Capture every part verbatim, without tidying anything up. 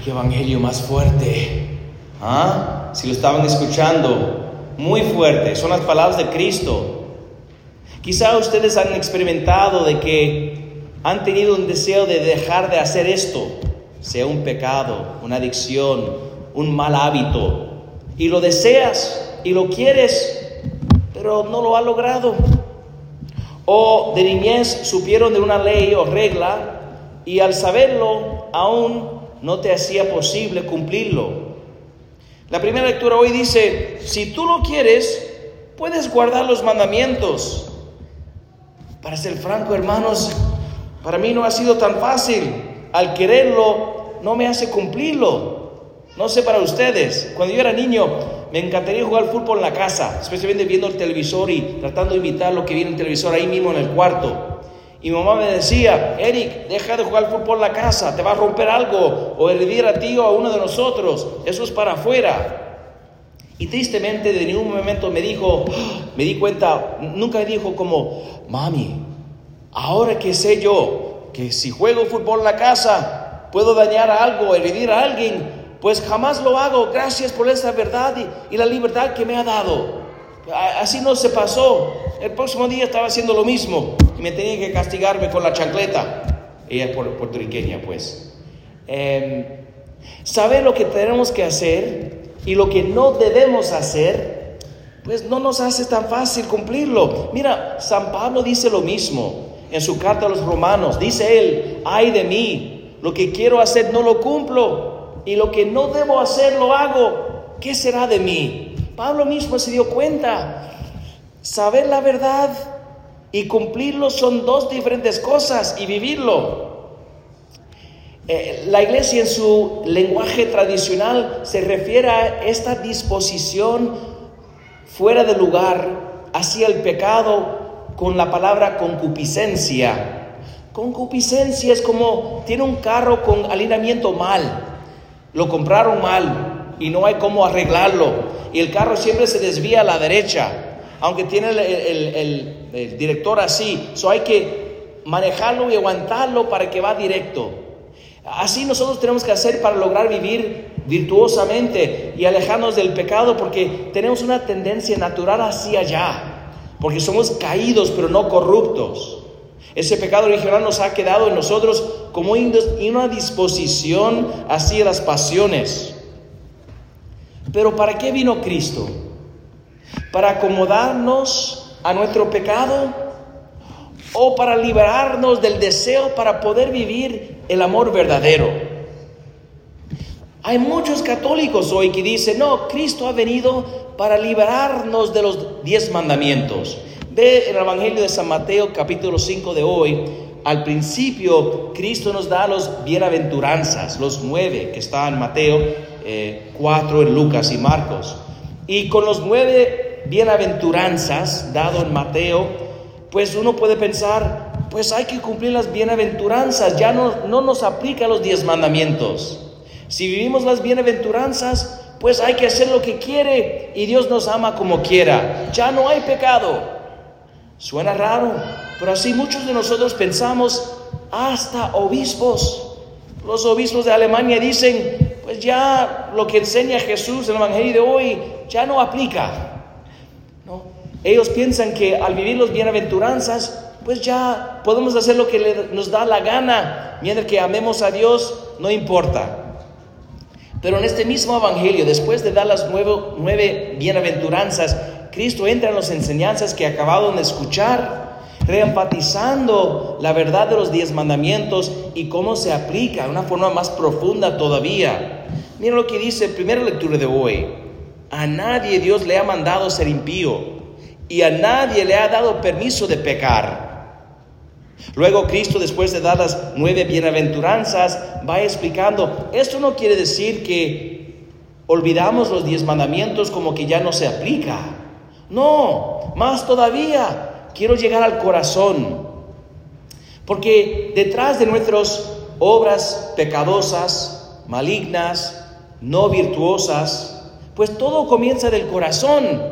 Qué evangelio más fuerte. ¿Ah? Si lo estaban escuchando, muy fuerte. Son las palabras de Cristo. Quizá ustedes han experimentado de que han tenido un deseo de dejar de hacer esto, sea un pecado, una adicción, un mal hábito, y lo deseas y lo quieres, pero no lo has logrado. O de niñez supieron de una ley o regla y al saberlo aún no te hacía posible cumplirlo. La primera lectura hoy dice, si tú lo quieres, puedes guardar los mandamientos. Para ser franco, hermanos, para mí no ha sido tan fácil. Al quererlo, no me hace cumplirlo. No sé para ustedes. Cuando yo era niño, me encantaría jugar fútbol en la casa, especialmente viendo el televisor y tratando de imitar lo que viene en el televisor ahí mismo en el cuarto. Y mi mamá me decía, Eric, deja de jugar fútbol en la casa, te va a romper algo, o herir a ti o a uno de nosotros, eso es para afuera. Y tristemente de ningún momento me dijo, me di cuenta, nunca me dijo como, mami, ahora que sé yo que si juego fútbol en la casa puedo dañar a algo, herir a alguien, pues jamás lo hago, gracias por esa verdad y, y la libertad que me ha dado. Así no se pasó. El próximo día estaba haciendo lo mismo y me tenía que castigarme con la chancleta. Ella es puertorriqueña, pues. Eh, saber lo que tenemos que hacer y lo que no debemos hacer, pues no nos hace tan fácil cumplirlo. Mira, San Pablo dice lo mismo en su carta a los romanos. Dice él, ay de mí, lo que quiero hacer no lo cumplo y lo que no debo hacer lo hago. ¿Qué será de mí? Pablo mismo se dio cuenta. Saber la verdad y cumplirlo son dos diferentes cosas, y vivirlo. Eh, la iglesia en su lenguaje tradicional se refiere a esta disposición fuera de lugar hacia el pecado con la palabra concupiscencia. Concupiscencia es como tiene un carro con alineamiento mal, lo compraron mal y no hay cómo arreglarlo. Y el carro siempre se desvía a la derecha, aunque tiene el, el, el, el director así. So hay que manejarlo y aguantarlo para que va directo. Así nosotros tenemos que hacer para lograr vivir virtuosamente y alejarnos del pecado, porque tenemos una tendencia natural hacia allá, porque somos caídos pero no corruptos. Ese pecado original nos ha quedado en nosotros como una disposición hacia las pasiones. Pero ¿para qué vino Cristo? ¿Para acomodarnos a nuestro pecado? ¿O para liberarnos del deseo para poder vivir el amor verdadero? Hay muchos católicos hoy que dicen, no, Cristo ha venido para liberarnos de los diez mandamientos. Ve en el Evangelio de San Mateo, capítulo cinco de hoy. Al principio, Cristo nos da los bienaventuranzas, los nueve que están en Mateo, eh, cuatro en Lucas y Marcos. Y con los nueve bienaventuranzas dado en Mateo, pues uno puede pensar, pues hay que cumplir las bienaventuranzas, ya no, no nos aplica los diez mandamientos. Si vivimos las bienaventuranzas, pues hay que hacer lo que quiere y Dios nos ama como quiera. Ya no hay pecado. Suena raro, pero así muchos de nosotros pensamos, hasta obispos. Los obispos de Alemania dicen, pues ya lo que enseña Jesús en el Evangelio de hoy ya no aplica. ¿No? Ellos piensan que al vivir las bienaventuranzas, pues ya podemos hacer lo que le, nos da la gana, mientras que amemos a Dios, no importa. Pero en este mismo Evangelio, después de dar las nueve, nueve bienaventuranzas, Cristo entra en las enseñanzas que acabaron de escuchar, reenfatizando la verdad de los diez mandamientos y cómo se aplica de una forma más profunda todavía. Miren lo que dice en primera lectura de hoy. A nadie Dios le ha mandado ser impío y a nadie le ha dado permiso de pecar. Luego Cristo, después de dar las nueve bienaventuranzas, va explicando, esto no quiere decir que olvidamos los diez mandamientos como que ya no se aplica. No, más todavía, quiero llegar al corazón. Porque detrás de nuestras obras pecadosas, malignas, no virtuosas, pues todo comienza del corazón,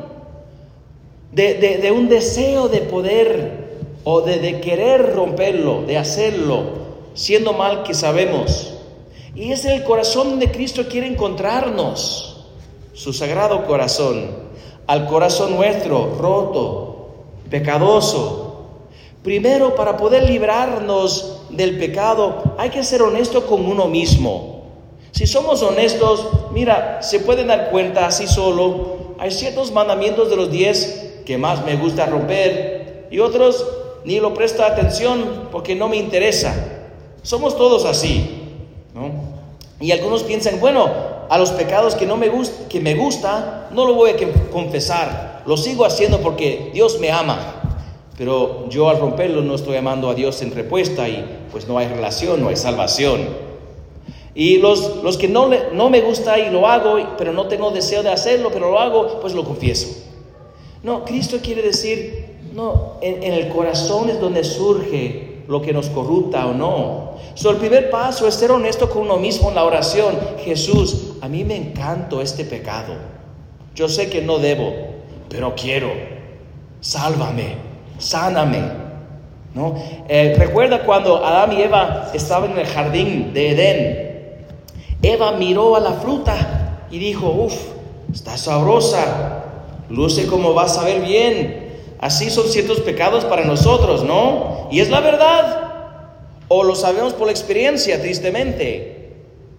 de, de, de un deseo de poder o de, de querer romperlo, de hacerlo, siendo mal que sabemos. Y es el corazón donde Cristo quiere encontrarnos, su sagrado corazón, al corazón nuestro, roto, pecadoso. Primero, para poder librarnos del pecado, hay que ser honesto con uno mismo. Si somos honestos, mira, se pueden dar cuenta así solo. Hay ciertos mandamientos de los diez que más me gusta romper y otros ni lo presto atención porque no me interesa. Somos todos así, ¿no? Y algunos piensan, bueno, a los pecados que no me gusta, que me gusta, no lo voy a confesar, lo sigo haciendo porque Dios me ama. Pero yo al romperlo no estoy amando a Dios en respuesta y pues no hay relación, no hay salvación. Y los, los que no, le, no me gusta y lo hago, pero no tengo deseo de hacerlo, pero lo hago, pues lo confieso. No, Cristo quiere decir, no, en, en el corazón es donde surge lo que nos corrupta o no. So, el primer paso es ser honesto con uno mismo en la oración. Jesús, a mí me encanta este pecado. Yo sé que no debo, pero quiero. Sálvame, sáname, ¿no? Eh, recuerda cuando Adán y Eva estaban en el jardín de Edén. Eva miró a la fruta y dijo, uff, está sabrosa, luce como va a saber bien. Así son ciertos pecados para nosotros, ¿no? Y es la verdad. O lo sabemos por la experiencia, tristemente.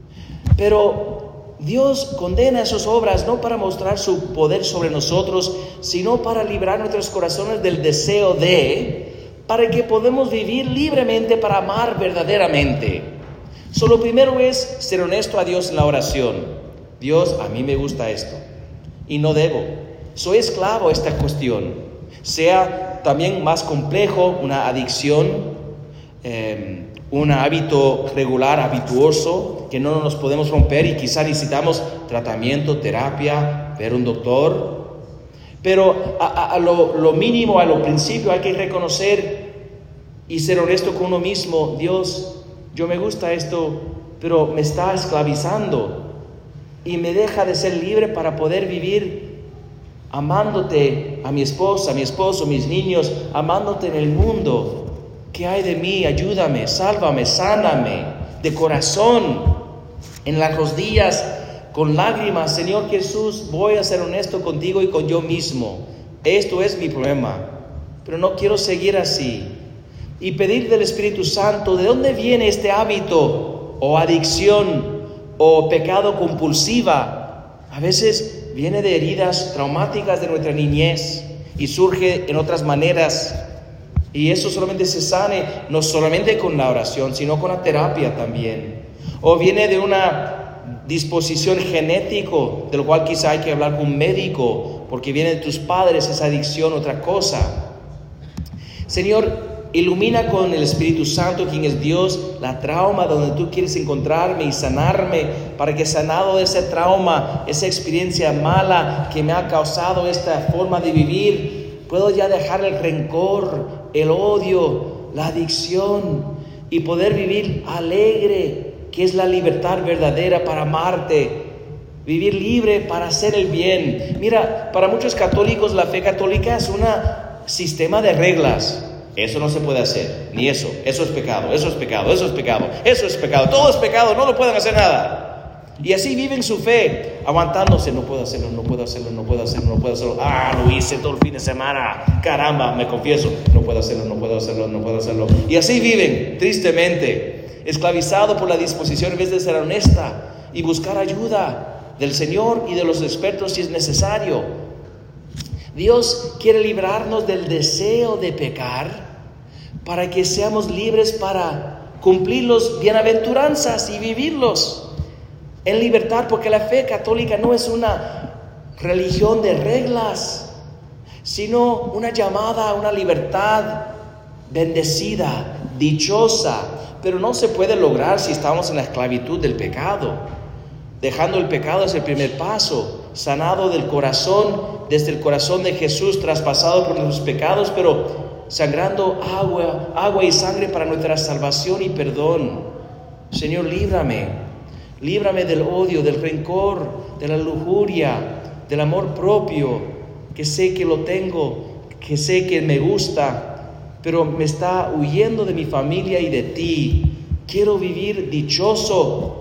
Pero Dios condena esas obras no para mostrar su poder sobre nosotros, sino para librar nuestros corazones del deseo de, para que podamos vivir libremente para amar verdaderamente. So, lo primero es ser honesto a Dios en la oración. Dios, a mí me gusta esto y no debo. Soy esclavo a esta cuestión. Sea también más complejo, una adicción, eh, un hábito regular, habituoso, que no nos podemos romper y quizá necesitamos tratamiento, terapia, ver un doctor. Pero a, a, a lo, lo mínimo, a lo principio, hay que reconocer y ser honesto con uno mismo. Dios, yo me gusta esto, pero me está esclavizando y me deja de ser libre para poder vivir amándote a mi esposa, a mi esposo, mis niños, amándote en el mundo. ¿Qué hay de mí? Ayúdame, sálvame, sáname de corazón, en las rodillas, con lágrimas. Señor Jesús, voy a ser honesto contigo y con yo mismo. Esto es mi problema, pero no quiero seguir así. Y pedir del Espíritu Santo, ¿de dónde viene este hábito o adicción o pecado compulsiva? A veces viene de heridas traumáticas de nuestra niñez y surge en otras maneras. Y eso solamente se sane, no solamente con la oración, sino con la terapia también. O viene de una disposición genética, de lo cual quizá hay que hablar con un médico, porque viene de tus padres esa adicción, otra cosa. Señor, ilumina con el Espíritu Santo, quien es Dios, la trauma donde tú quieres encontrarme y sanarme, para que sanado de ese trauma, esa experiencia mala que me ha causado esta forma de vivir, puedo ya dejar el rencor, el odio, la adicción y poder vivir alegre, que es la libertad verdadera para amarte, vivir libre para hacer el bien. Mira, para muchos católicos la fe católica es un sistema de reglas. Eso no se puede hacer, ni eso, eso es pecado, eso es pecado, eso es pecado, eso es pecado, todo es pecado, no lo pueden hacer nada. Y así viven su fe, aguantándose, no puedo hacerlo, no puedo hacerlo, no puedo hacerlo, no puedo hacerlo. Ah, lo hice todo el fin de semana, caramba, me confieso, no puedo hacerlo, no puedo hacerlo, no puedo hacerlo. Y así viven, tristemente, esclavizados por la disposición en vez de ser honesta y buscar ayuda del Señor y de los expertos si es necesario. Dios quiere librarnos del deseo de pecar para que seamos libres para cumplir las bienaventuranzas y vivirlos en libertad, porque la fe católica no es una religión de reglas, sino una llamada a una libertad bendecida, dichosa, pero no se puede lograr si estamos en la esclavitud del pecado. Dejando el pecado es el primer paso, sanado del corazón, desde el corazón de Jesús, traspasado por nuestros pecados, pero sangrando agua, agua y sangre para nuestra salvación y perdón. Señor, líbrame. Líbrame del odio, del rencor, de la lujuria, del amor propio, que sé que lo tengo, que sé que me gusta, pero me está huyendo de mi familia y de ti. Quiero vivir dichoso,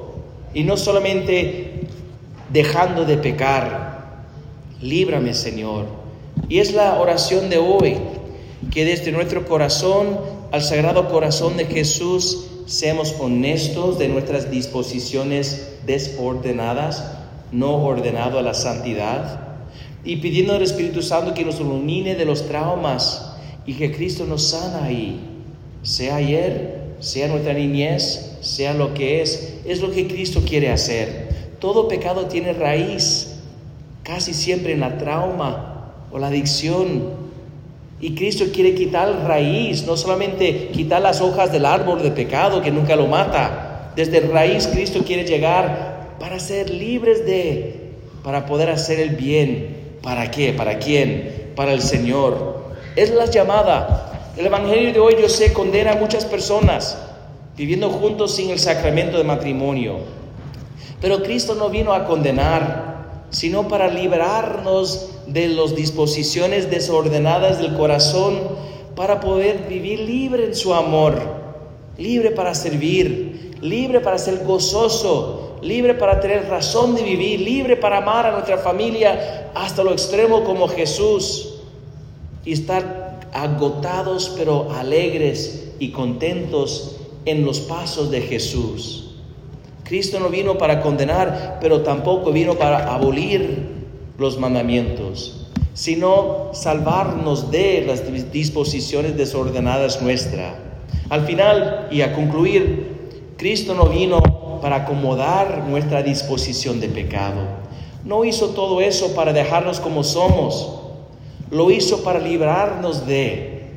y no solamente dejando de pecar. Líbrame, Señor. Y es la oración de hoy, que desde nuestro corazón al Sagrado Corazón de Jesús seamos honestos de nuestras disposiciones desordenadas, no ordenado a la santidad, y pidiendo al Espíritu Santo que nos ilumine de los traumas y que Cristo nos sana ahí, sea ayer, sea nuestra niñez, sea lo que es, es lo que Cristo quiere hacer. Todo pecado tiene raíz, casi siempre en la trauma o la adicción. Y Cristo quiere quitar raíz, no solamente quitar las hojas del árbol de pecado que nunca lo mata. Desde raíz Cristo quiere llegar para ser libres de, para poder hacer el bien. ¿Para qué? ¿Para quién? Para el Señor. Es la llamada. El Evangelio de hoy, yo sé, condena a muchas personas viviendo juntos sin el sacramento de matrimonio. Pero Cristo no vino a condenar, sino para liberarnos de las disposiciones desordenadas del corazón, para poder vivir libre en su amor, libre para servir, libre para ser gozoso, libre para tener razón de vivir, libre para amar a nuestra familia hasta lo extremo como Jesús, y estar agotados pero alegres y contentos en los pasos de Jesús. Cristo no vino para condenar, pero tampoco vino para abolir los mandamientos, sino salvarnos de las disposiciones desordenadas nuestras. Al final, y a concluir, Cristo no vino para acomodar nuestra disposición de pecado. No hizo todo eso para dejarnos como somos. Lo hizo para librarnos de.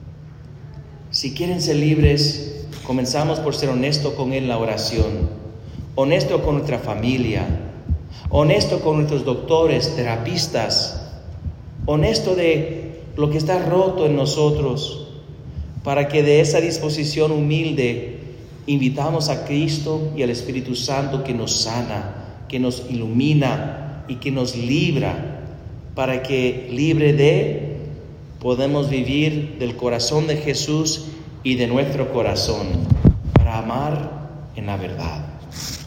Si quieren ser libres, comenzamos por ser honestos con Él en la oración, honesto con nuestra familia, honesto con nuestros doctores, terapistas, honesto de lo que está roto en nosotros, para que de esa disposición humilde invitamos a Cristo y al Espíritu Santo que nos sana, que nos ilumina y que nos libra, para que libre de podemos vivir del corazón de Jesús y de nuestro corazón, para amar en la verdad.